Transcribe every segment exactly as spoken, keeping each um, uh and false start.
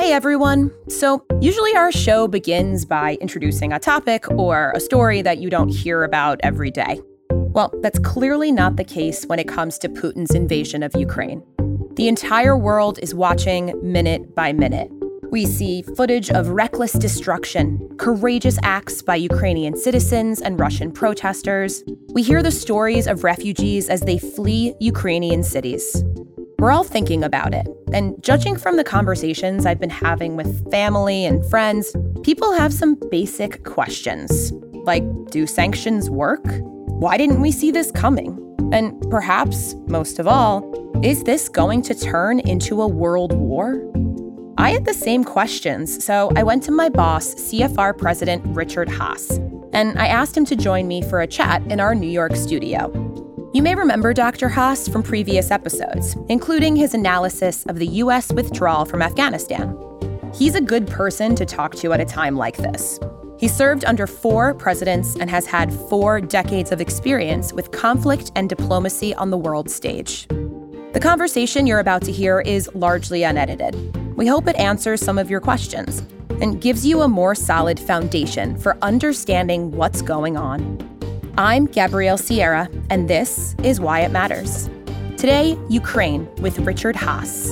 Hey everyone! So, usually our show begins by introducing a topic or a story that you don't hear about every day. Well, that's clearly not the case when it comes to Putin's invasion of Ukraine. The entire world is watching minute by minute. We see footage of reckless destruction, courageous acts by Ukrainian citizens and Russian protesters. We hear the stories of refugees as they flee Ukrainian cities. We're all thinking about it, and judging from the conversations I've been having with family and friends, people have some basic questions. Like, do sanctions work? Why didn't we see this coming? And perhaps, most of all, is this going to turn into a world war? I had the same questions, so I went to my boss, C F R President Richard Haass, and I asked him to join me for a chat in our New York studio. You may remember Doctor Haass from previous episodes, including his analysis of the U S withdrawal from Afghanistan. He's a good person to talk to at a time like this. He served under four presidents and has had four decades of experience with conflict and diplomacy on the world stage. The conversation you're about to hear is largely unedited. We hope it answers some of your questions and gives you a more solid foundation for understanding what's going on. I'm Gabrielle Sierra, and this is Why It Matters. Today, Ukraine with Richard Haass.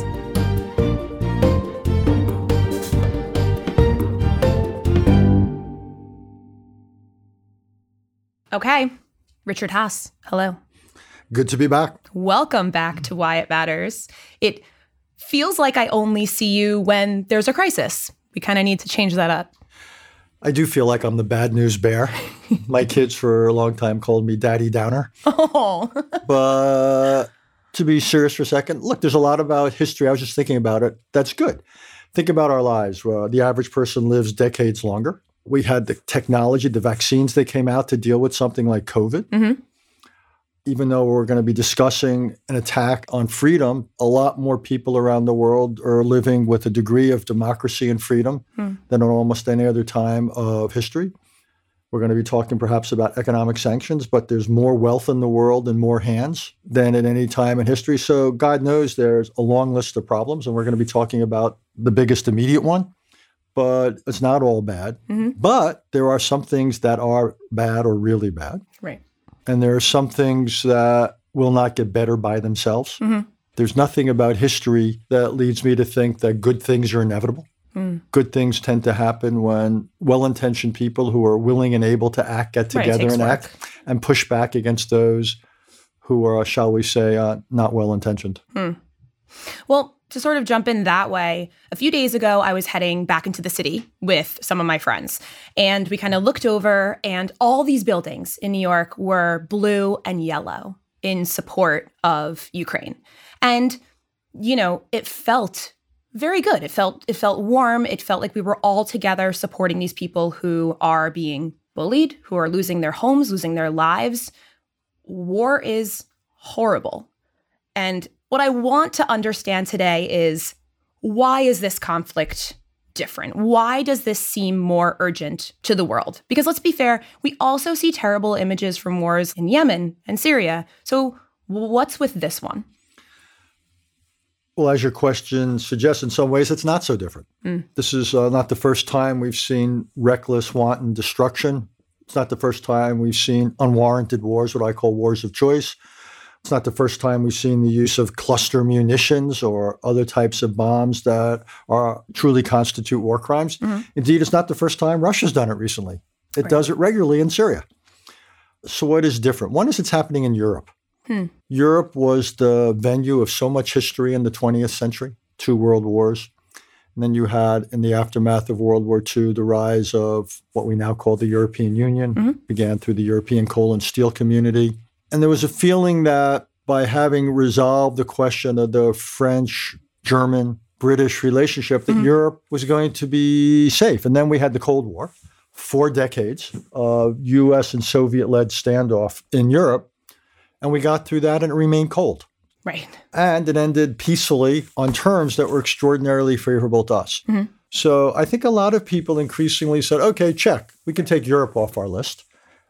Okay, Richard Haass, hello. Good to be back. Welcome back to Why It Matters. It feels like I only see you when there's a crisis. We kind of need to change that up. I do feel like I'm the bad news bear. My kids for a long time called me Daddy Downer. Oh. But to be serious for a second, look, there's a lot about history. I was just thinking about it. That's good. Think about our lives. Uh, the average person lives decades longer. We had the technology, the vaccines that came out to deal with something like COVID. Mm-hmm. Even though we're going to be discussing an attack on freedom, a lot more people around the world are living with a degree of democracy and freedom mm. than at almost any other time of history. We're going to be talking perhaps about economic sanctions, but there's more wealth in the world in more hands than at any time in history. So God knows there's a long list of problems, and we're going to be talking about the biggest immediate one. But it's not all bad. Mm-hmm. But there are some things that are bad or really bad. Right. And there are some things that will not get better by themselves. Mm-hmm. There's nothing about history that leads me to think that good things are inevitable. Mm. Good things tend to happen when well-intentioned people who are willing and able to act get together right, and work. act and push back against those who are, shall we say, uh, not well-intentioned. Mm. Well, to sort of jump in that way, a few days ago, I was heading back into the city with some of my friends. And we kind of looked over, and all these buildings in New York were blue and yellow in support of Ukraine. And, you know, it felt very good. It felt it felt warm. It felt like we were all together supporting these people who are being bullied, who are losing their homes, losing their lives. War is horrible. And what I want to understand today is, why is this conflict different? Why does this seem more urgent to the world? Because let's be fair, we also see terrible images from wars in Yemen and Syria. So what's with this one? Well, as your question suggests, in some ways, it's not so different. Mm. This is uh, not the first time we've seen reckless, wanton destruction. It's not the first time we've seen unwarranted wars, what I call wars of choice. It's not the first time we've seen the use of cluster munitions or other types of bombs that are truly constitute war crimes. Mm-hmm. Indeed, it's not the first time Russia's done it recently. It right. does it regularly in Syria. So what is different? One is it's happening in Europe. Hmm. Europe was the venue of so much history in the twentieth century, two world wars. And then you had, in the aftermath of World War Two, the rise of what we now call the European Union, mm-hmm. began through the European Coal and Steel Community. And there was a feeling that by having resolved the question of the French, German, British relationship, that mm-hmm. Europe was going to be safe. And then we had the Cold War, four decades of U S and Soviet-led standoff in Europe. And we got through that and it remained cold. Right. And it ended peacefully on terms that were extraordinarily favorable to us. Mm-hmm. So I think a lot of people increasingly said, okay, check. We can take Europe off our list.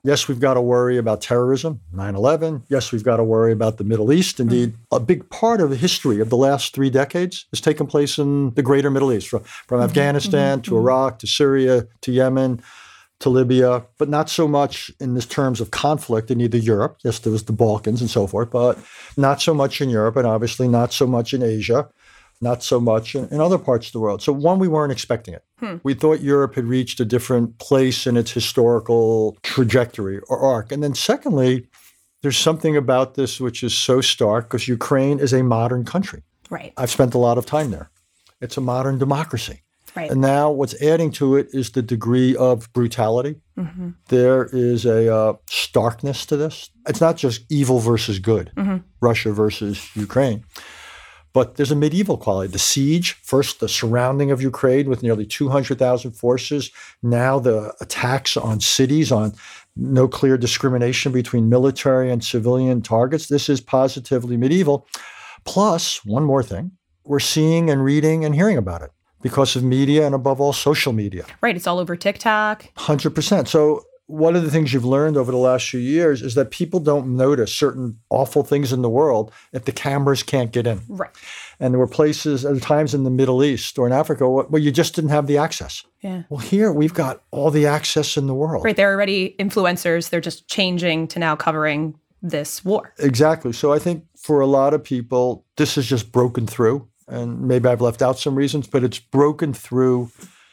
Yes, we've got to worry about terrorism, nine eleven. Yes, we've got to worry about the Middle East. Indeed, mm-hmm. a big part of the history of the last three decades has taken place in the greater Middle East, from, from mm-hmm. Afghanistan mm-hmm. to Iraq to Syria to Yemen to Libya, but not so much in this terms of conflict in either Europe. Yes, there was the Balkans and so forth, but not so much in Europe, and obviously not so much in Asia, not so much in, in other parts of the world. So one, we weren't expecting it. Hmm. We thought Europe had reached a different place in its historical trajectory or arc. And then secondly, there's something about this which is so stark because Ukraine is a modern country. Right. I've spent a lot of time there. It's a modern democracy. Right. And now what's adding to it is the degree of brutality. Mm-hmm. There is a uh, starkness to this. It's not just evil versus good, mm-hmm. Russia versus Ukraine, but there's a medieval quality. The siege, first the surrounding of Ukraine with nearly two hundred thousand forces, now the attacks on cities, on no clear discrimination between military and civilian targets. This is positively medieval. Plus, one more thing, we're seeing and reading and hearing about it. Because of media and above all, social media. Right. It's all over TikTok. one hundred percent. So one of the things you've learned over the last few years is that people don't notice certain awful things in the world if the cameras can't get in. Right. And there were places, at times in the Middle East or in Africa, where you just didn't have the access. Yeah. Well, here we've got all the access in the world. Right. They're already influencers. They're just changing to now covering this war. Exactly. So I think for a lot of people, this has just broken through. And maybe I've left out some reasons, but it's broken through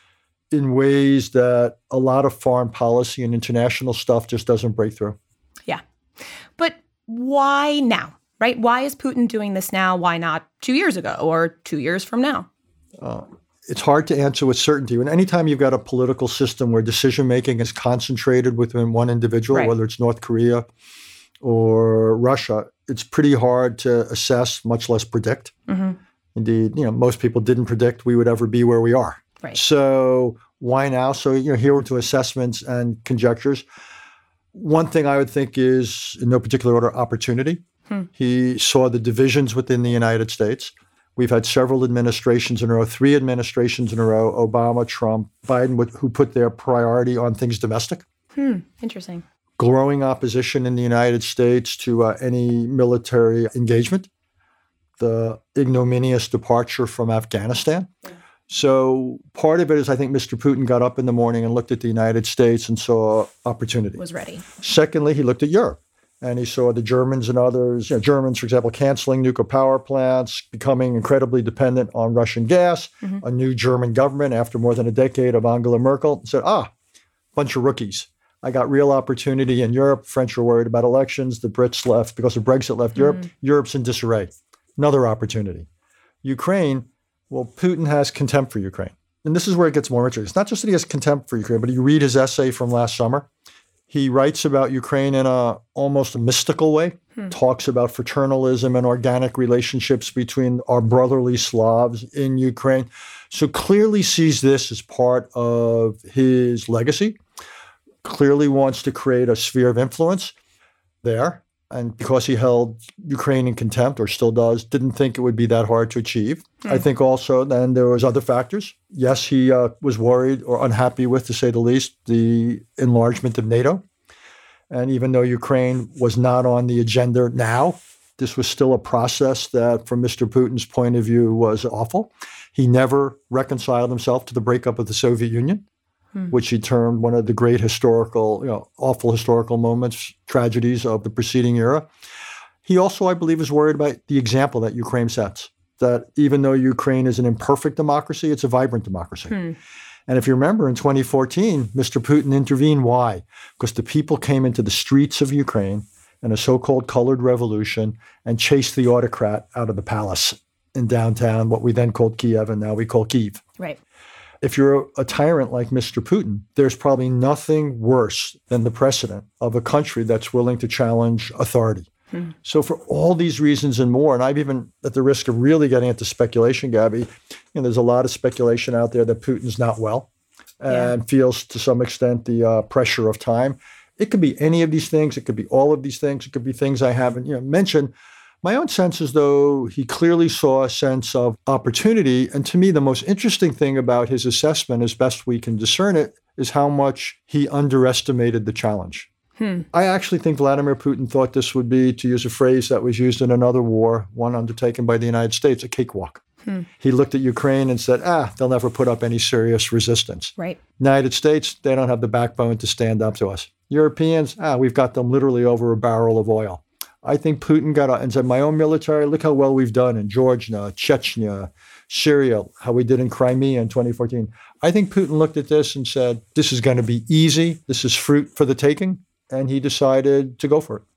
in ways that a lot of foreign policy and international stuff just doesn't break through. Yeah. But why now, right? Why is Putin doing this now? Why not two years ago or two years from now? Uh, it's hard to answer with certainty. And anytime you've got a political system where decision-making is concentrated within one individual, right. whether it's North Korea or Russia, it's pretty hard to assess, much less predict. Mm-hmm. Indeed, you know, most people didn't predict we would ever be where we are. Right. So why now? So, you know, here to assessments and conjectures. One thing I would think is, in no particular order, opportunity. Hmm. He saw the divisions within the United States. We've had several administrations in a row, three administrations in a row, Obama, Trump, Biden, who put their priority on things domestic. Hmm. Interesting. Growing opposition in the United States to uh, any military engagement. The ignominious departure from Afghanistan. Yeah. So part of it is I think Mister Putin got up in the morning and looked at the United States and saw opportunity. Was ready. Secondly, he looked at Europe and he saw the Germans and others, you know, Germans, for example, canceling nuclear power plants, becoming incredibly dependent on Russian gas, mm-hmm. a new German government after more than a decade of Angela Merkel said, ah, bunch of rookies. I got real opportunity in Europe. French are worried about elections. The Brits left because of Brexit left Europe. Mm-hmm. Europe's in disarray. Another opportunity. Ukraine, well, Putin has contempt for Ukraine. And this is where it gets more interesting. It's not just that he has contempt for Ukraine, but you read his essay from last summer. He writes about Ukraine in a almost a mystical way, hmm. talks about fraternalism and organic relationships between our brotherly Slavs in Ukraine. So clearly sees this as part of his legacy, clearly wants to create a sphere of influence there. And because he held Ukraine in contempt, or still does, didn't think it would be that hard to achieve. Mm. I think also then there was other factors. Yes, he uh, was worried or unhappy with, to say the least, the enlargement of NATO. And even though Ukraine was not on the agenda now, this was still a process that, from Mister Putin's point of view, was awful. He never reconciled himself to the breakup of the Soviet Union. Hmm. Which he termed one of the great historical, you know, awful historical moments, tragedies of the preceding era. He also, I believe, is worried about the example that Ukraine sets, that even though Ukraine is an imperfect democracy, it's a vibrant democracy. Hmm. And if you remember, in twenty fourteen, Mister Putin intervened. Why? Because the people came into the streets of Ukraine in a so-called colored revolution and chased the autocrat out of the palace in downtown, what we then called Kiev, and now we call Kyiv. Right. If you're a tyrant like Mister Putin, there's probably nothing worse than the precedent of a country that's willing to challenge authority. Hmm. So for all these reasons and more, and I've even, at the risk of really getting into speculation, Gabby, you know, there's a lot of speculation out there that Putin's not well and yeah. feels to some extent the uh, pressure of time. It could be any of these things. It could be all of these things. It could be things I haven't you know, mentioned. My own sense is, though, he clearly saw a sense of opportunity. And to me, the most interesting thing about his assessment, as best we can discern it, is how much he underestimated the challenge. Hmm. I actually think Vladimir Putin thought this would be, to use a phrase that was used in another war, one undertaken by the United States, a cakewalk. Hmm. He looked at Ukraine and said, ah, they'll never put up any serious resistance. Right. United States, they don't have the backbone to stand up to us. Europeans, ah, we've got them literally over a barrel of oil. I think Putin got out and said, my own military, look how well we've done in Georgia, Chechnya, Syria, how we did in Crimea in twenty fourteen. I think Putin looked at this and said, this is going to be easy. This is fruit for the taking. And he decided to go for it.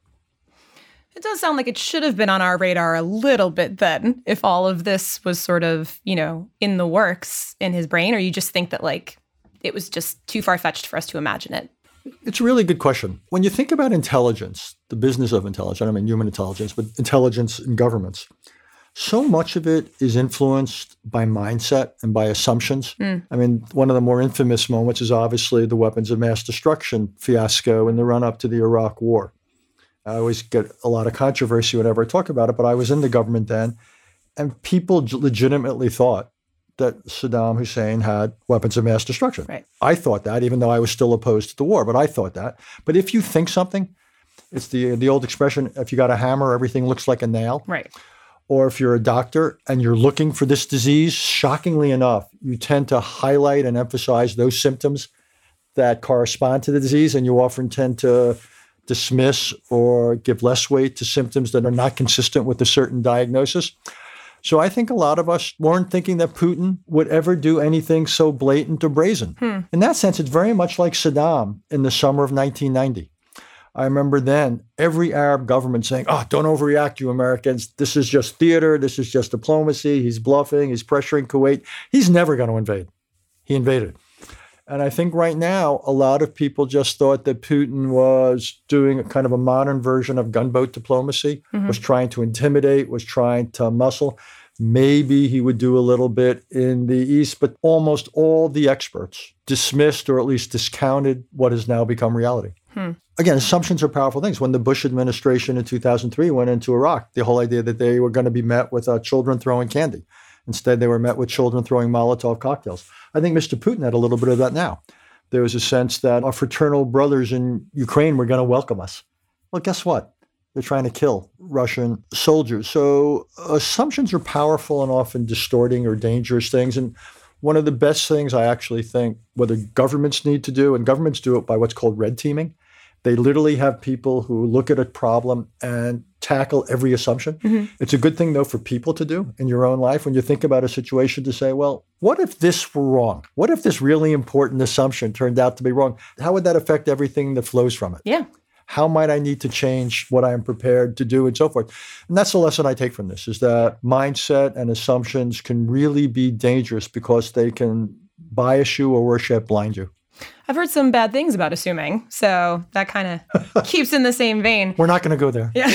It does sound like it should have been on our radar a little bit then, if all of this was sort of, you know, in the works in his brain, or you just think that, like, it was just too far-fetched for us to imagine it? It's a really good question. When you think about intelligence, the business of intelligence, I don't mean human intelligence, but intelligence in governments, so much of it is influenced by mindset and by assumptions. Mm. I mean, one of the more infamous moments is obviously the weapons of mass destruction fiasco in the run-up to the Iraq War. I always get a lot of controversy whenever I talk about it, but I was in the government then, and people legitimately thought that Saddam Hussein had weapons of mass destruction. Right. I thought that, even though I was still opposed to the war, but I thought that. But if you think something, it's the the old expression, if you got a hammer, everything looks like a nail. Right. Or if you're a doctor and you're looking for this disease, shockingly enough, you tend to highlight and emphasize those symptoms that correspond to the disease, and you often tend to dismiss or give less weight to symptoms that are not consistent with a certain diagnosis. So I think a lot of us weren't thinking that Putin would ever do anything so blatant or brazen. Hmm. In that sense, it's very much like Saddam in the summer of nineteen ninety. I remember then every Arab government saying, oh, don't overreact, you Americans. This is just theater. This is just diplomacy. He's bluffing. He's pressuring Kuwait. He's never going to invade. He invaded. And I think right now, a lot of people just thought that Putin was doing a kind of a modern version of gunboat diplomacy, mm-hmm. was trying to intimidate, was trying to muscle. Maybe he would do a little bit in the East, but almost all the experts dismissed or at least discounted what has now become reality. Hmm. Again, assumptions are powerful things. When the Bush administration in two thousand three went into Iraq, the whole idea that they were going to be met with uh, children throwing candy. Instead, they were met with children throwing Molotov cocktails. I think Mister Putin had a little bit of that now. There was a sense that our fraternal brothers in Ukraine were going to welcome us. Well, guess what? They're trying to kill Russian soldiers. So assumptions are powerful and often distorting or dangerous things. And one of the best things I actually think whether governments need to do, and governments do it by what's called red teaming. They literally have people who look at a problem and tackle every assumption. Mm-hmm. It's a good thing, though, for people to do in your own life when you think about a situation to say, well, what if this were wrong? What if this really important assumption turned out to be wrong? How would that affect everything that flows from it? Yeah. How might I need to change what I am prepared to do and so forth? And that's the lesson I take from this, is that mindset and assumptions can really be dangerous because they can bias you or worse yet, blind you. I've heard some bad things about assuming, so that kind of keeps in the same vein. We're not going to go there. Yeah.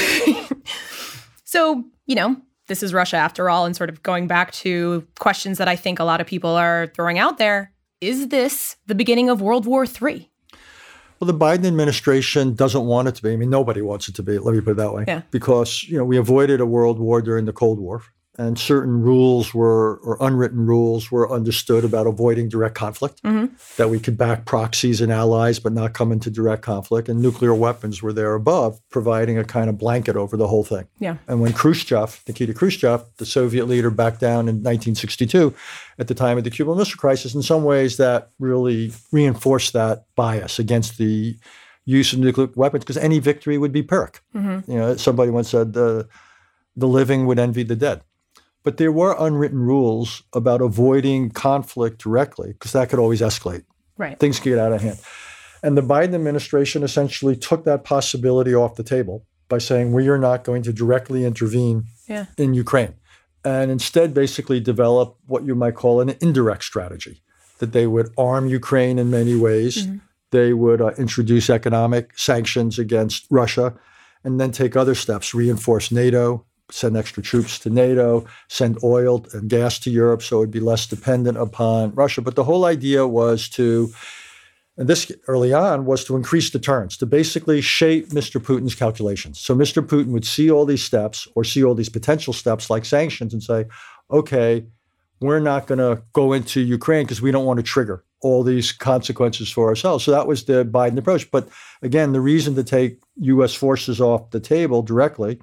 So, you know, this is Russia after all, and sort of going back to questions that I think a lot of people are throwing out there. Is this the beginning of World War Three? Well, the Biden administration doesn't want it to be. I mean, nobody wants it to be, let me put it that way. Yeah. Because, you know, we avoided a world war during the Cold War. And certain rules were, or unwritten rules were understood about avoiding direct conflict, mm-hmm. that we could back proxies and allies but not come into direct conflict. And nuclear weapons were there above, providing a kind of blanket over the whole thing. Yeah. And when Khrushchev, Nikita Khrushchev, the Soviet leader, backed down in nineteen sixty-two at the time of the Cuban Missile Crisis, in some ways that really reinforced that bias against the use of nuclear weapons, because any victory would be Pyrrhic. Mm-hmm. You know, somebody once said, uh, the living would envy the dead. But there were unwritten rules about avoiding conflict directly, because that could always escalate. Right. Things could get out of hand. And the Biden administration essentially took that possibility off the table by saying, we are not going to directly intervene yeah. in Ukraine. And instead basically develop what you might call an indirect strategy, that they would arm Ukraine in many ways. Mm-hmm. They would uh, introduce economic sanctions against Russia, and then take other steps, reinforce NATO, send extra troops to NATO, send oil and gas to Europe so it would be less dependent upon Russia. But the whole idea was to, and this early on, was to increase deterrence, to basically shape Mister Putin's calculations. So Mister Putin would see all these steps or see all these potential steps like sanctions and say, okay, we're not going to go into Ukraine because we don't want to trigger all these consequences for ourselves. So that was the Biden approach. But again, the reason to take U S forces off the table directly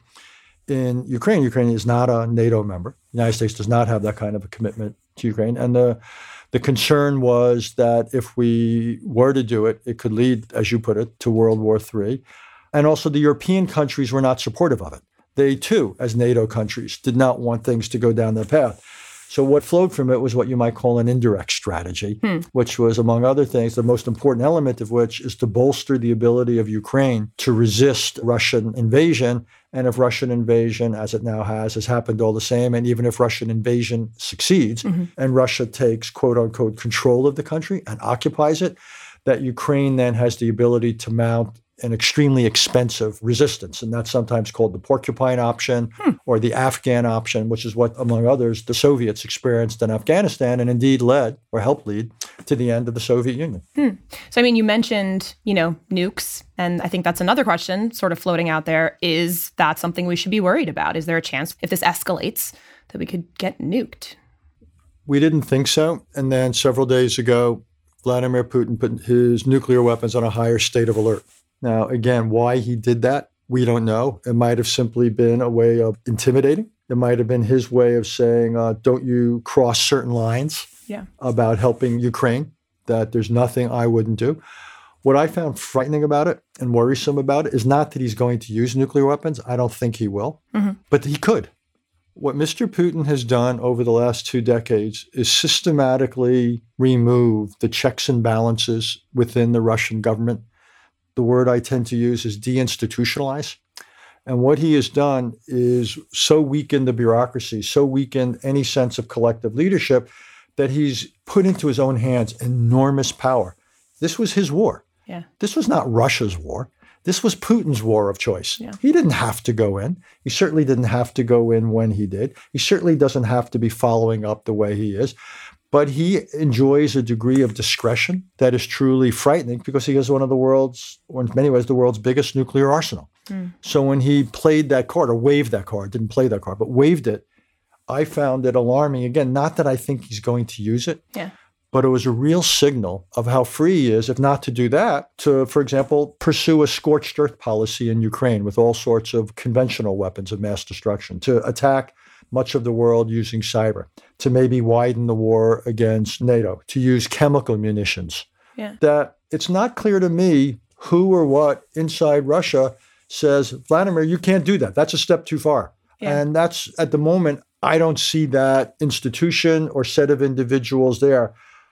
in Ukraine, Ukraine is not a NATO member. The United States does not have that kind of a commitment to Ukraine. And the the concern was that if we were to do it, it could lead, as you put it, to World War Three. And also the European countries were not supportive of it. They too, as NATO countries, did not want things to go down that path. So what flowed from it was what you might call an indirect strategy, hmm. which was, among other things, the most important element of which is to bolster the ability of Ukraine to resist Russian invasion. And if Russian invasion, as it now has, has happened all the same, and even if Russian invasion succeeds mm-hmm. and Russia takes, quote unquote, control of the country and occupies it, that Ukraine then has the ability to mount an extremely expensive resistance. And that's sometimes called the porcupine option hmm. or the Afghan option, which is what, among others, the Soviets experienced in Afghanistan and indeed led or helped lead to the end of the Soviet Union. Hmm. So, I mean, you mentioned, you know, nukes. And I think that's another question sort of floating out there. Is that something we should be worried about? Is there a chance if this escalates that we could get nuked? We didn't think so. And then several days ago, Vladimir Putin put his nuclear weapons on a higher state of alert. Now, again, why he did that, we don't know. It might have simply been a way of intimidating. It might have been his way of saying, uh, don't you cross certain lines yeah. about helping Ukraine, that there's nothing I wouldn't do. What I found frightening about it and worrisome about it is not that he's going to use nuclear weapons. I don't think he will, mm-hmm. but he could. What Mister Putin has done over the last two decades is systematically remove the checks and balances within the Russian government. The word I tend to use is deinstitutionalize. And what he has done is so weakened the bureaucracy, so weakened any sense of collective leadership that he's put into his own hands enormous power. This was his war. Yeah. This was not Russia's war. This was Putin's war of choice. Yeah. He didn't have to go in. He certainly didn't have to go in when he did. He certainly doesn't have to be following up the way he is. But he enjoys a degree of discretion that is truly frightening because he has one of the world's, or in many ways, the world's biggest nuclear arsenal. Mm. So when he played that card or waved that card, didn't play that card, but waved it, I found it alarming. Again, not that I think he's going to use it, yeah. but it was a real signal of how free he is, if not to do that, to, for example, pursue a scorched earth policy in Ukraine with all sorts of conventional weapons of mass destruction, to attack much of the world using cyber, to maybe widen the war against NATO, to use chemical munitions. Yeah. That it's not clear to me who or what inside Russia says, Vladimir, you can't do that. That's a step too far. Yeah. And that's, at the moment, I don't see that institution or set of individuals there.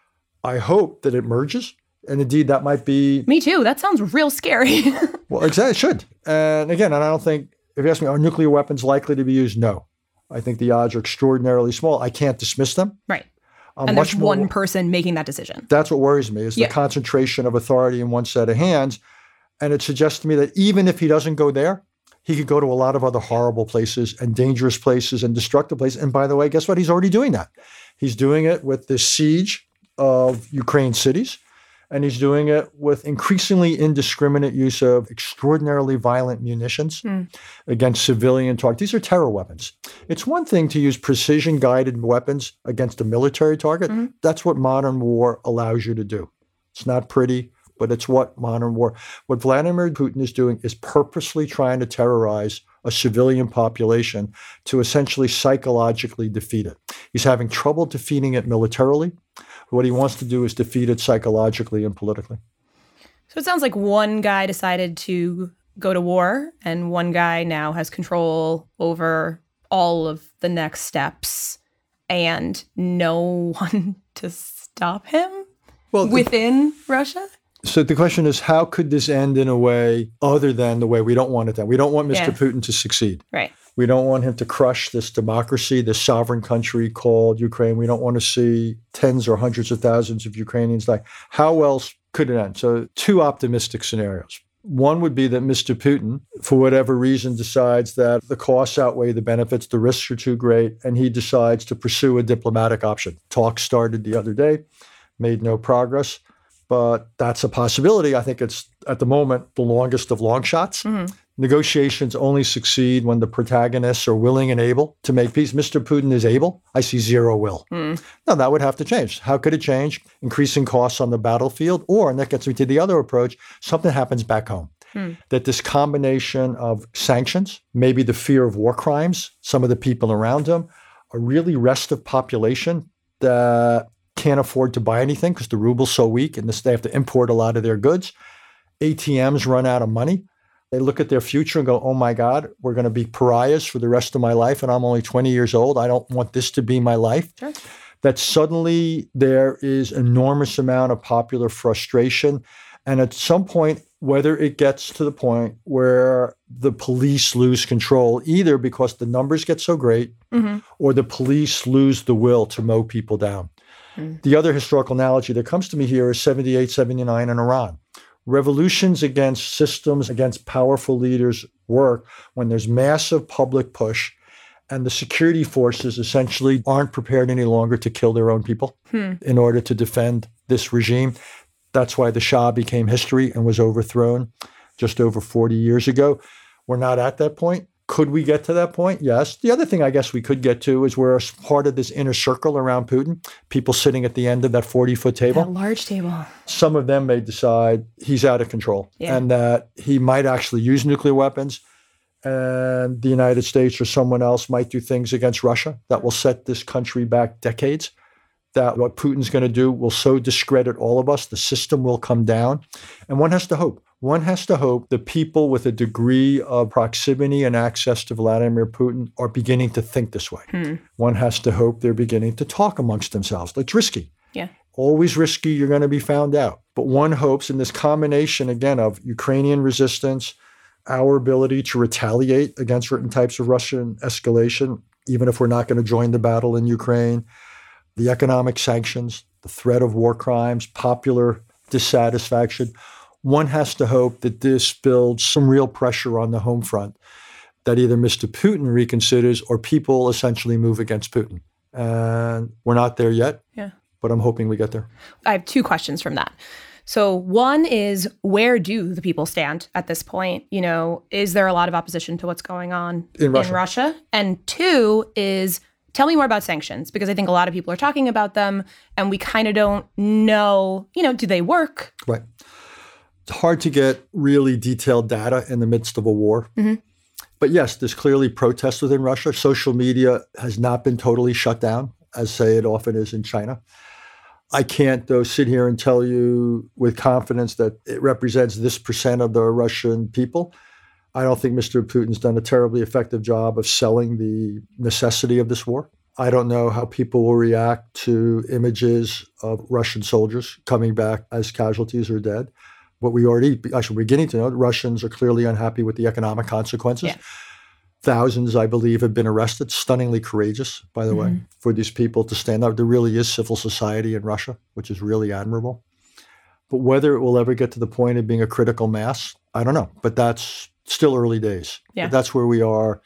I hope that it merges. And indeed, that might be... Me too. That sounds real scary. Well, exactly, it should. And again, and I don't think, if you ask me, are nuclear weapons likely to be used? No. I think the odds are extraordinarily small. I can't dismiss them. Right. I'm and much there's more, one person making that decision. That's what worries me, is yeah. the concentration of authority in one set of hands. And it suggests to me that even if he doesn't go there, he could go to a lot of other horrible places and dangerous places and destructive places. And by the way, guess what? He's already doing that. He's doing it with the siege of Ukraine cities. And he's doing it with increasingly indiscriminate use of extraordinarily violent munitions mm. against civilian targets. These are terror weapons. It's one thing to use precision-guided weapons against a military target. Mm. That's what modern war allows you to do. It's not pretty, but it's what modern war. What Vladimir Putin is doing is purposely trying to terrorize a civilian population to essentially psychologically defeat it. He's having trouble defeating it militarily. What he wants to do is defeat it psychologically and politically. So it sounds like one guy decided to go to war, and one guy now has control over all of the next steps, and no one to stop him well, within the, Russia? So the question is, how could this end in a way other than the way we don't want it to end? We don't want Mister Yeah. Putin to succeed. Right. We don't want him to crush this democracy, this sovereign country called Ukraine. We don't want to see tens or hundreds of thousands of Ukrainians die. How else could it end? So two optimistic scenarios. One would be that Mister Putin, for whatever reason, decides that the costs outweigh the benefits, the risks are too great, and he decides to pursue a diplomatic option. Talks started the other day, made no progress. But that's a possibility. I think it's, at the moment, the longest of long shots. Mm-hmm. Negotiations only succeed when the protagonists are willing and able to make peace. Mister Putin is able. I see zero will. Mm. Now, that would have to change. How could it change? Increasing costs on the battlefield, or, and that gets me to the other approach, something happens back home. Mm. That this combination of sanctions, maybe the fear of war crimes, some of the people around him, a really restive population that can't afford to buy anything because the ruble's so weak and this, they have to import a lot of their goods. A T Ms run out of money. They look at their future and go, oh my God, we're going to be pariahs for the rest of my life and I'm only twenty years old. I don't want this to be my life. Sure. That suddenly there is enormous amount of popular frustration. And at some point, whether it gets to the point where the police lose control, either because the numbers get so great mm-hmm. or the police lose the will to mow people down. Mm. The other historical analogy that comes to me here is seventy-eight, seventy-nine in Iran. Revolutions against systems, against powerful leaders work when there's massive public push and the security forces essentially aren't prepared any longer to kill their own people hmm. in order to defend this regime. That's why the Shah became history and was overthrown just over forty years ago. We're not at that point. Could we get to that point? Yes. The other thing I guess we could get to is we're part of this inner circle around Putin, people sitting at the end of that forty-foot table. That large table. Some of them may decide he's out of control yeah. and that he might actually use nuclear weapons and the United States or someone else might do things against Russia that will set this country back decades, that what Putin's going to do will so discredit all of us, the system will come down. And one has to hope. One has to hope the people with a degree of proximity and access to Vladimir Putin are beginning to think this way. Hmm. One has to hope they're beginning to talk amongst themselves. It's risky. Yeah. Always risky. You're going to be found out. But one hopes in this combination, again, of Ukrainian resistance, our ability to retaliate against certain types of Russian escalation, even if we're not going to join the battle in Ukraine, the economic sanctions, the threat of war crimes, popular dissatisfaction. One has to hope that this builds some real pressure on the home front, that either Mister Putin reconsiders or people essentially move against Putin. And we're not there yet, yeah. but I'm hoping we get there. I have two questions from that. So one is, where do the people stand at this point? You know, is there a lot of opposition to what's going on in Russia? In Russia? And two is, tell me more about sanctions, because I think a lot of people are talking about them and we kind of don't know, you know, do they work? Right. It's hard to get really detailed data in the midst of a war. Mm-hmm. But yes, there's clearly protests within Russia. Social media has not been totally shut down, as say it often is in China. I can't, though, sit here and tell you with confidence that it represents this percent of the Russian people. I don't think Mister Putin's done a terribly effective job of selling the necessity of this war. I don't know how people will react to images of Russian soldiers coming back as casualties or dead. What we already, actually beginning to know, Russians are clearly unhappy with the economic consequences. Yeah. Thousands, I believe, have been arrested. Stunningly courageous, by the mm-hmm. way, for these people to stand up. There really is civil society in Russia, which is really admirable. But whether it will ever get to the point of being a critical mass, I don't know. But that's still early days. Yeah. But that's where we are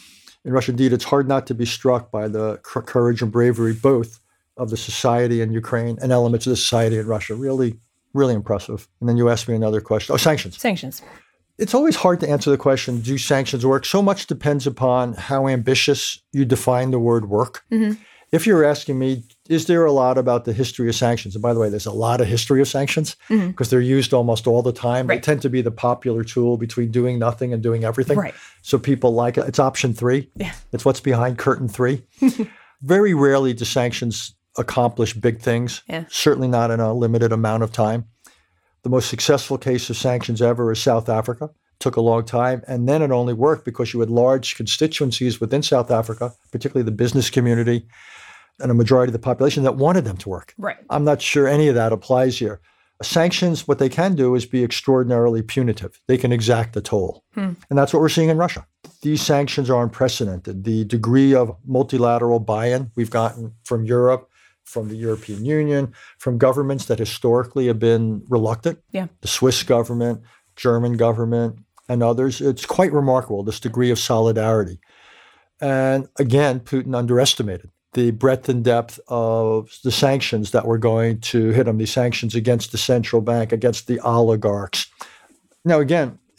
in Russia. Indeed, it's hard not to be struck by the courage and bravery, both of the society in Ukraine and elements of the society in Russia. Really Really impressive. And then you asked me another question. Oh, sanctions. Sanctions. It's always hard to answer the question, do sanctions work? So much depends upon how ambitious you define the word work. Mm-hmm. If you're asking me, is there a lot about the history of sanctions? And by the way, there's a lot of history of sanctions because mm-hmm. they're used almost all the time. Right. They tend to be the popular tool between doing nothing and doing everything. Right. So people like it. It's option three. Yeah. It's what's behind curtain three. Very rarely do sanctions accomplish big things, yeah. certainly not in a limited amount of time. The most successful case of sanctions ever is South Africa. It took a long time, and then it only worked because you had large constituencies within South Africa, particularly the business community, and a majority of the population that wanted them to work. Right. I'm not sure any of that applies here. Sanctions, what they can do is be extraordinarily punitive. They can exact a toll. Hmm. And that's what we're seeing in Russia. These sanctions are unprecedented. The degree of multilateral buy-in we've gotten from Europe, from the European Union, from governments that historically have been reluctant. Yeah. The Swiss government, German government, and others. It's quite remarkable, this degree of solidarity. And again, Putin underestimated the breadth and depth of the sanctions that were going to hit him, these sanctions against the central bank, against the oligarchs. Now, again,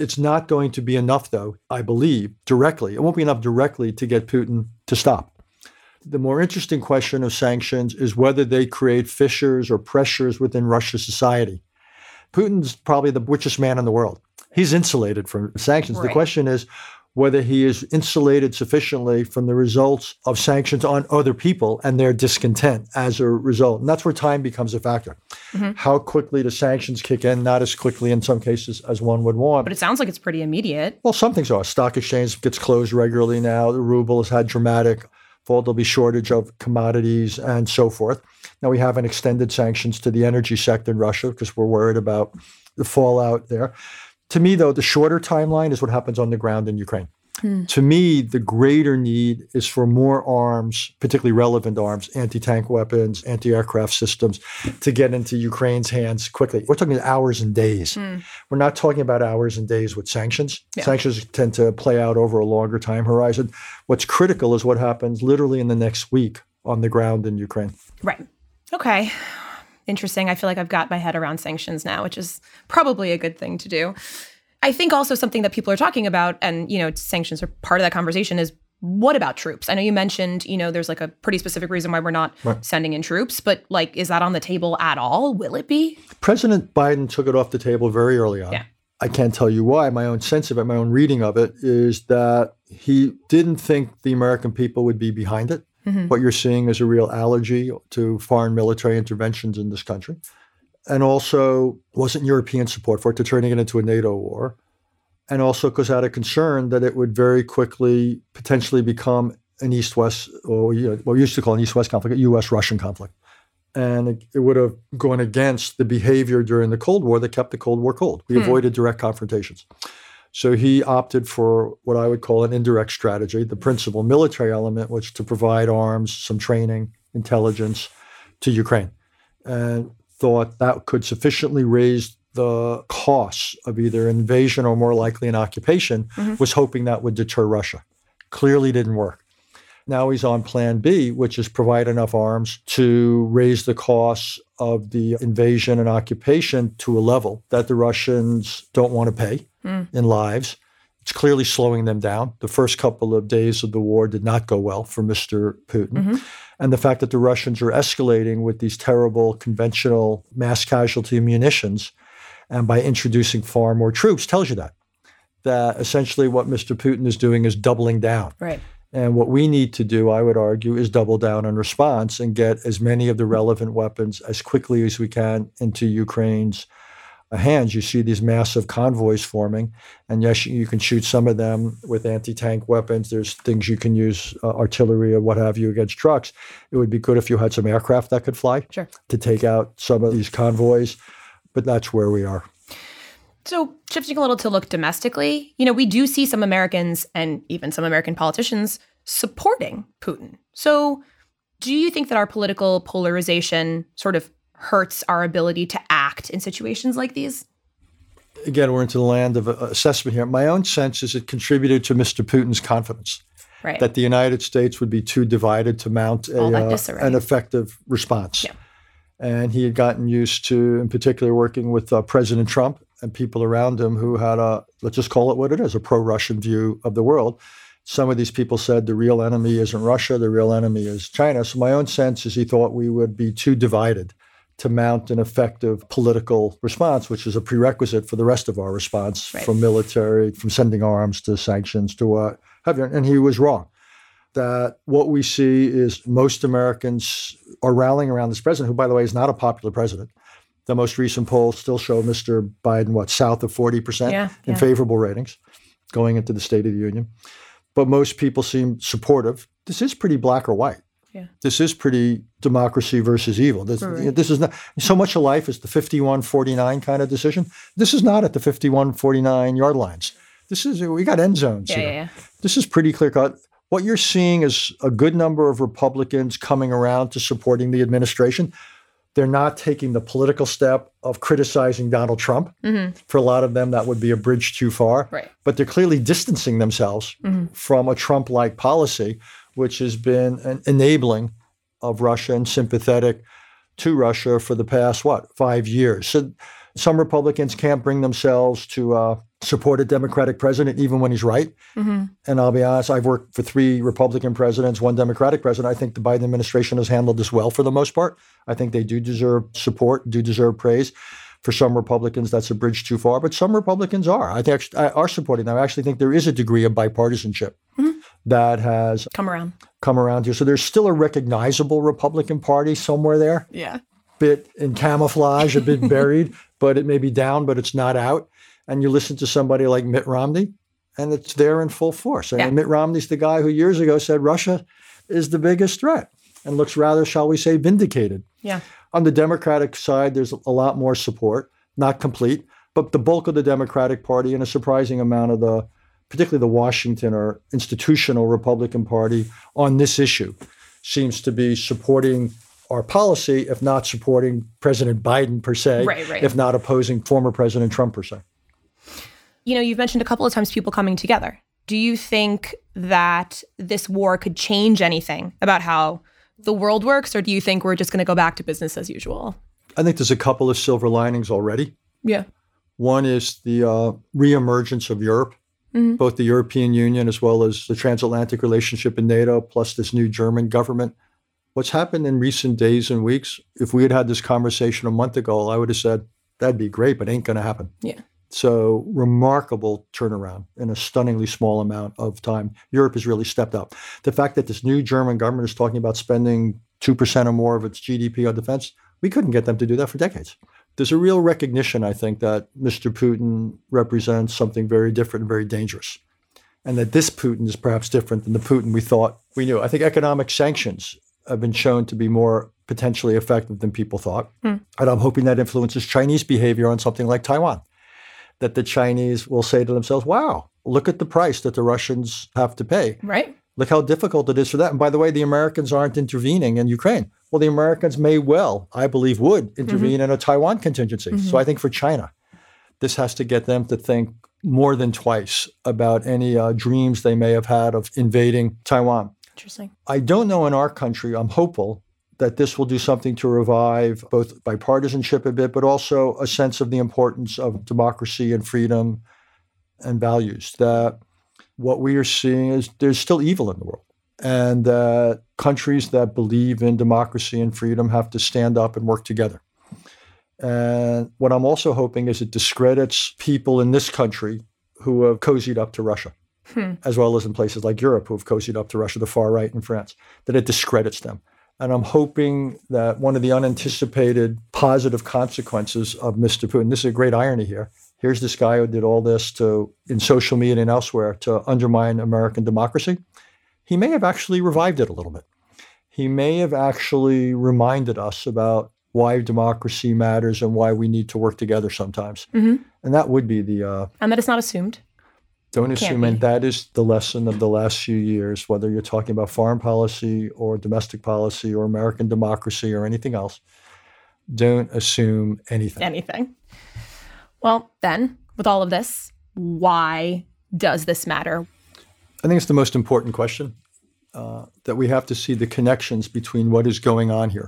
It's not going to be enough, though, I believe, directly. It won't be enough directly to get Putin to stop. The more interesting question of sanctions is whether they create fissures or pressures within Russia's society. Putin's probably the richest man in the world. He's insulated from sanctions. Right. The question is whether he is insulated sufficiently from the results of sanctions on other people and their discontent as a result. And that's where time becomes a factor. Mm-hmm. How quickly do sanctions kick in? Not as quickly in some cases as one would want. But it sounds like it's pretty immediate. Well, some things are. Stock exchange gets closed regularly now. The ruble has had dramatic fall. There'll be shortage of commodities and so forth. Now, we haven't extended sanctions to the energy sector in Russia because we're worried about the fallout there. To me, though, the shorter timeline is what happens on the ground in Ukraine. Hmm. To me, the greater need is for more arms, particularly relevant arms, anti-tank weapons, anti-aircraft systems, to get into Ukraine's hands quickly. We're talking hours and days. Hmm. We're not talking about hours and days with sanctions. Yeah. Sanctions tend to play out over a longer time horizon. What's critical is what happens literally in the next week on the ground in Ukraine. Right. Okay. Interesting. I feel like I've got my head around sanctions now, which is probably a good thing to do. I think also something that people are talking about, and, you know, sanctions are part of that conversation, is what about troops? I know you mentioned, you know, there's like a pretty specific reason why we're not right. sending in troops, but like, is that on the table at all? Will it be? President Biden took it off the table very early on. Yeah. I can't tell you why. My own sense of it, my own reading of it is that he didn't think the American people would be behind it. Mm-hmm. What you're seeing is a real allergy to foreign military interventions in this country. And also wasn't European support for it, to turning it into a NATO war. And also because out of concern that it would very quickly potentially become an East-West, or you know, what we used to call an East-West conflict, a U S-Russian conflict. And it, it would have gone against the behavior during the Cold War that kept the Cold War cold. We hmm. avoided direct confrontations. So he opted for what I would call an indirect strategy. The principal military element was to provide arms, some training, intelligence to Ukraine. And thought that could sufficiently raise the costs of either invasion or more likely an occupation, mm-hmm. was hoping that would deter Russia. Clearly didn't work. Now he's on plan B, which is provide enough arms to raise the costs of the invasion and occupation to a level that the Russians don't want to pay mm. in lives. It's clearly slowing them down. The first couple of days of the war did not go well for Mister Putin. Mm-hmm. And the fact that the Russians are escalating with these terrible conventional mass casualty munitions and by introducing far more troops tells you that. That essentially what Mister Putin is doing is doubling down. Right. And what we need to do, I would argue, is double down on response and get as many of the relevant weapons as quickly as we can into Ukraine's hands. You see these massive convoys forming, and yes, you can shoot some of them with anti-tank weapons. There's things you can use, uh, artillery or what have you, against trucks. It would be good if you had some aircraft that could fly sure. to take out some of these convoys, but that's where we are. So shifting a little to look domestically, you know, we do see some Americans and even some American politicians supporting Putin. So do you think that our political polarization sort of hurts our ability to act in situations like these? Again, we're into the land of assessment here. My own sense is it contributed to Mister Putin's confidence right. that the United States would be too divided to mount a, uh, an effective response. Yeah. And he had gotten used to, in particular, working with uh, President Trump and people around him who had a, let's just call it what it is, a pro-Russian view of the world. Some of these people said the real enemy isn't Russia, the real enemy is China. So my own sense is he thought we would be too divided to mount an effective political response, which is a prerequisite for the rest of our response, right. from military, from sending arms to sanctions to what have you. And he was wrong. That what we see is most Americans are rallying around this president, who, by the way, is not a popular president. The most recent polls still show Mister Biden, what, south of forty percent yeah, in yeah. favorable ratings going into the State of the Union. But most people seem supportive. This is pretty black or white. Yeah. This is pretty democracy versus evil. This, right. this is not so much of life is the fifty-one forty-nine kind of decision. This is not at the fifty-one forty-nine yard lines. This is, we got end zones yeah, here. Yeah, yeah. This is pretty clear cut. What you're seeing is a good number of Republicans coming around to supporting the administration. They're not taking the political step of criticizing Donald Trump. Mm-hmm. For a lot of them, that would be a bridge too far. Right. But they're clearly distancing themselves mm-hmm. from a Trump-like policy, which has been an enabling of Russia and sympathetic to Russia for the past, what, five years. So some Republicans can't bring themselves to uh, support a Democratic president even when he's right. Mm-hmm. And I'll be honest, I've worked for three Republican presidents, one Democratic president. I think the Biden administration has handled this well for the most part. I think they do deserve support, do deserve praise. For some Republicans, that's a bridge too far, but some Republicans are. I think actually, are supporting them. I actually think there is a degree of bipartisanship mm-hmm. that has come around. Come around here. So there's still a recognizable Republican Party somewhere there. Yeah. Bit in camouflage, a bit buried, but it may be down, but it's not out. And you listen to somebody like Mitt Romney, and it's there in full force. And yeah. Mitt Romney's the guy who years ago said Russia is the biggest threat and looks rather, shall we say, vindicated. Yeah. On the Democratic side, there's a lot more support, not complete, but the bulk of the Democratic Party and a surprising amount of the, particularly the Washington or institutional Republican Party on this issue seems to be supporting our policy, if not supporting President Biden per se, right, right. if not opposing former President Trump per se. You know, you've mentioned a couple of times people coming together. Do you think that this war could change anything about how the world works, or do you think we're just going to go back to business as usual? I think there's a couple of silver linings already. Yeah. One is the uh, reemergence of Europe, mm-hmm. both the European Union as well as the transatlantic relationship in NATO, plus this new German government. What's happened in recent days and weeks, if we had had this conversation a month ago, I would have said, that'd be great, but ain't going to happen. Yeah. So remarkable turnaround in a stunningly small amount of time. Europe has really stepped up. The fact that this new German government is talking about spending two percent or more of its G D P on defense, we couldn't get them to do that for decades. There's a real recognition, I think, that Mister Putin represents something very different and very dangerous. And that this Putin is perhaps different than the Putin we thought we knew. I think economic sanctions have been shown to be more potentially effective than people thought. Hmm. And I'm hoping that influences Chinese behavior on something like Taiwan. That the Chinese will say to themselves, wow, look at the price that the Russians have to pay. Right. Look how difficult it is for that. And by the way, the Americans aren't intervening in Ukraine. Well, the Americans may well, I believe, would intervene mm-hmm. in a Taiwan contingency. Mm-hmm. So I think for China, this has to get them to think more than twice about any uh, dreams they may have had of invading Taiwan. Interesting. I don't know in our country, I'm hopeful that this will do something to revive both bipartisanship a bit, but also a sense of the importance of democracy and freedom and values. That what we are seeing is there's still evil in the world. And that uh, countries that believe in democracy and freedom have to stand up and work together. And what I'm also hoping is it discredits people in this country who have cozied up to Russia, hmm. as well as in places like Europe who have cozied up to Russia, the far right in France, that it discredits them. And I'm hoping that one of the unanticipated positive consequences of Mister Putin, this is a great irony here. Here's this guy who did all this to, in social media and elsewhere, to undermine American democracy. He may have actually revived it a little bit. He may have actually reminded us about why democracy matters and why we need to work together sometimes. Mm-hmm. And that would be the... Uh, and that it's not assumed. Don't assume, and that is the lesson of the last few years, whether you're talking about foreign policy or domestic policy or American democracy or anything else. Don't assume anything. Anything. Well, then, with all of this, why does this matter? I think it's the most important question, uh, that we have to see the connections between what is going on here.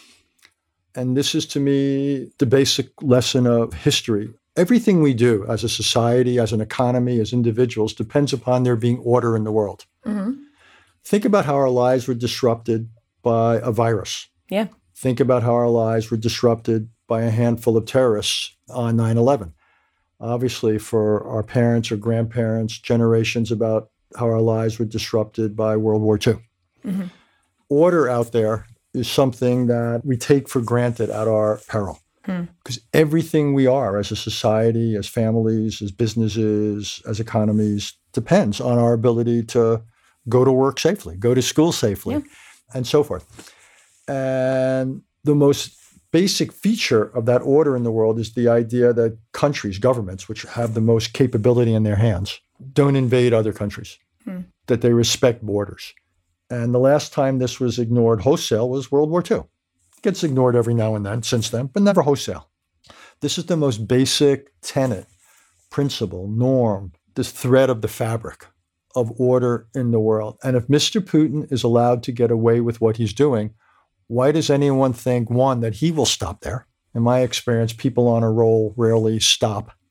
And this is, to me, the basic lesson of history. Everything we do as a society, as an economy, as individuals, depends upon there being order in the world. Mm-hmm. Think about how our lives were disrupted by a virus. Yeah. Think about how our lives were disrupted by a handful of terrorists on nine eleven. Obviously, for our parents or grandparents, generations about how our lives were disrupted by World War Two. Mm-hmm. Order out there is something that we take for granted at our peril. Because everything we are as a society, as families, as businesses, as economies, depends on our ability to go to work safely, go to school safely, yeah. and so forth. And the most basic feature of that order in the world is the idea that countries, governments, which have the most capability in their hands, don't invade other countries, hmm. that they respect borders. And the last time this was ignored wholesale was World War Two. Gets ignored every now and then since then, but never wholesale. This is the most basic tenet, principle, norm, this thread of the fabric of order in the world. And if Mister Putin is allowed to get away with what he's doing, why does anyone think, one, that he will stop there? In my experience, people on a roll rarely stop.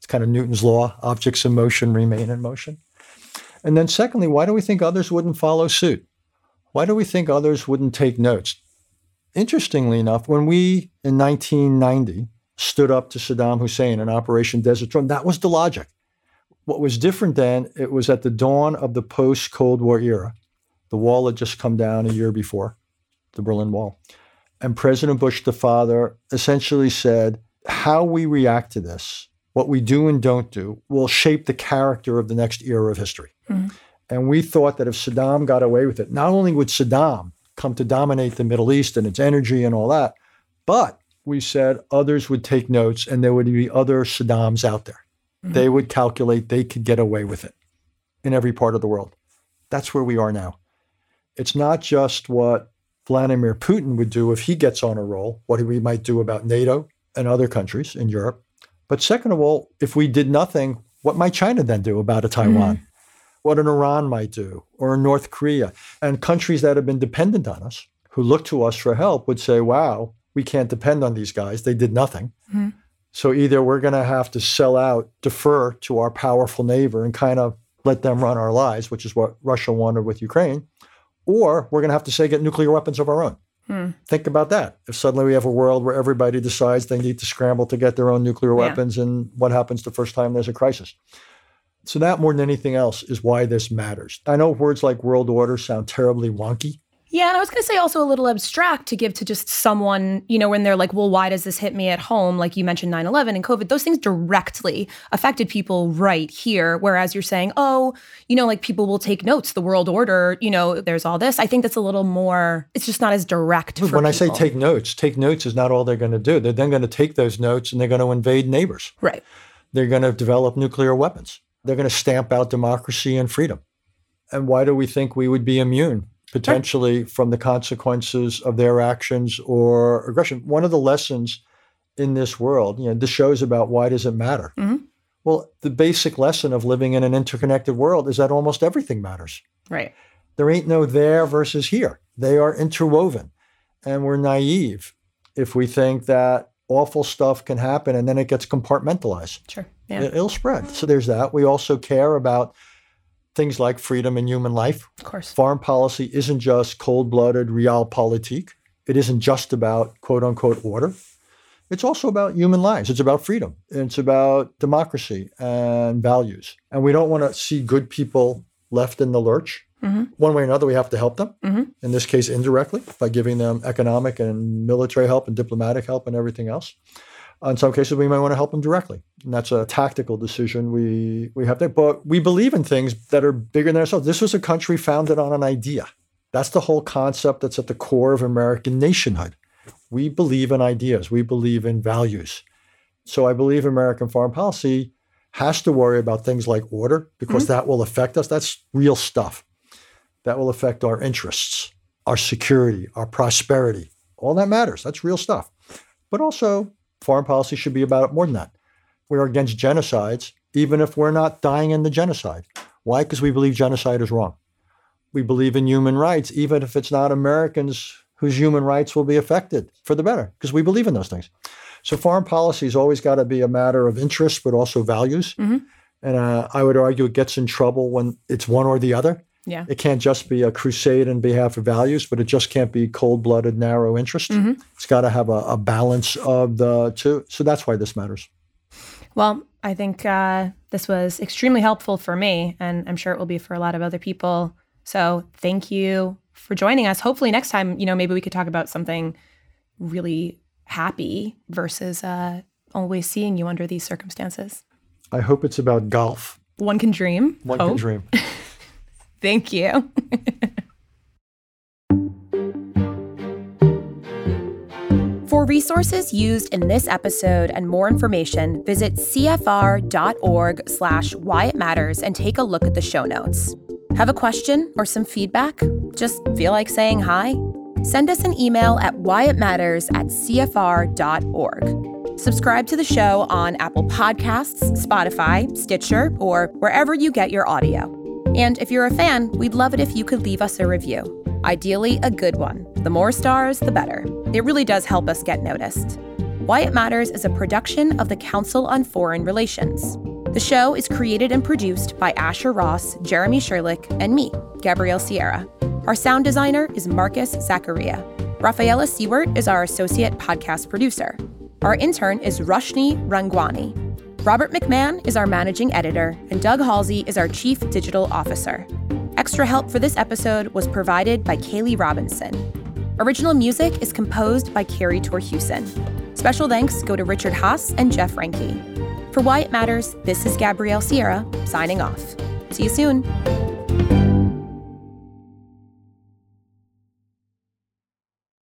It's kind of Newton's law, objects in motion remain in motion. And then secondly, why do we think others wouldn't follow suit? Why do we think others wouldn't take notes? Interestingly enough, when we in nineteen ninety stood up to Saddam Hussein in Operation Desert Storm, that was the logic. What was different then, it was at the dawn of the post-Cold War era. The wall had just come down a year before, the Berlin Wall. And President Bush, the father, essentially said, how we react to this, what we do and don't do, will shape the character of the next era of history. Mm-hmm. And we thought that if Saddam got away with it, not only would Saddam come to dominate the Middle East and its energy and all that, but we said others would take notes and there would be other Saddams out there. Mm-hmm. They would calculate they could get away with it in every part of the world. That's where we are now. It's not just what Vladimir Putin would do if he gets on a roll, what we might do about NATO and other countries in Europe. But second of all, if we did nothing, what might China then do about a Taiwan? Mm-hmm. What an Iran might do, or North Korea? And countries that have been dependent on us, who look to us for help, would say, wow, we can't depend on these guys. They did nothing. Mm-hmm. So either we're going to have to sell out, defer to our powerful neighbor and kind of let them run our lives, which is what Russia wanted with Ukraine, or we're going to have to say get nuclear weapons of our own. Hmm. Think about that. If suddenly we have a world where everybody decides they need to scramble to get their own nuclear yeah. weapons, and what happens the first time there's a crisis? So that, more than anything else, is why this matters. I know words like world order sound terribly wonky. Yeah, and I was going to say also a little abstract to give to just someone, you know, when they're like, well, why does this hit me at home? Like you mentioned nine eleven and COVID, those things directly affected people right here. Whereas you're saying, oh, you know, like people will take notes, the world order, you know, there's all this. I think that's a little more, it's just not as direct for When people. I say take notes, take notes is not all they're going to do. They're then going to take those notes and they're going to invade neighbors. Right. They're going to develop nuclear weapons. They're going to stamp out democracy and freedom. And why do we think we would be immune potentially from the consequences of their actions or aggression? One of the lessons in this world, you know, this shows about why does it matter? Mm-hmm. Well, the basic lesson of living in an interconnected world is that almost everything matters. Right. There ain't no there versus here. They are interwoven. And we're naive if we think that awful stuff can happen and then it gets compartmentalized. Sure. Yeah. It, it'll spread. So there's that. We also care about things like freedom and human life. Of course. Foreign policy isn't just cold-blooded realpolitik. It isn't just about quote-unquote order. It's also about human lives. It's about freedom. It's about democracy and values. And we don't want to see good people left in the lurch. Mm-hmm. One way or another, we have to help them. Mm-hmm. In this case, indirectly, by giving them economic and military help and diplomatic help and everything else. In some cases, we might want to help them directly. And that's a tactical decision we, we have there. But we believe in things that are bigger than ourselves. This was a country founded on an idea. That's the whole concept that's at the core of American nationhood. We believe in ideas. We believe in values. So I believe American foreign policy has to worry about things like order because mm-hmm. that will affect us. That's real stuff. That will affect our interests, our security, our prosperity. All that matters. That's real stuff. But also, foreign policy should be about more than that. We're against genocides, even if we're not dying in the genocide. Why? Because we believe genocide is wrong. We believe in human rights, even if it's not Americans whose human rights will be affected for the better, because we believe in those things. So foreign policy has always got to be a matter of interest, but also values. Mm-hmm. And uh, I would argue it gets in trouble when it's one or the other. Yeah. It can't just be a crusade in behalf of values, but it just can't be cold-blooded, narrow interest. Mm-hmm. It's got to have a, a balance of the two. So that's why this matters. Well, I think uh, this was extremely helpful for me, and I'm sure it will be for a lot of other people. So thank you for joining us. Hopefully next time, you know, maybe we could talk about something really happy versus uh, always seeing you under these circumstances. I hope it's about golf. One can dream. One Hope. can dream. Thank you. For resources used in this episode and more information, visit cfr.org slash why it matters and take a look at the show notes. Have a question or some feedback? Just feel like saying hi? Send us an email at whyitmatters at cfr dot org. Subscribe to the show on Apple Podcasts, Spotify, Stitcher, or wherever you get your audio. And if you're a fan, we'd love it if you could leave us a review. Ideally, a good one. The more stars, the better. It really does help us get noticed. Why It Matters is a production of the Council on Foreign Relations. The show is created and produced by Asher Ross, Jeremy Sherlick, and me, Gabrielle Sierra. Our sound designer is Marcus Zachariah. Rafaela Seward is our associate podcast producer. Our intern is Rushni Rangwani. Robert McMahon is our managing editor, and Doug Halsey is our chief digital officer. Extra help for this episode was provided by Kaylee Robinson. Original music is composed by Carrie Torhuson. Special thanks go to Richard Haas and Jeff Reinke. For Why It Matters, this is Gabrielle Sierra, signing off. See you soon.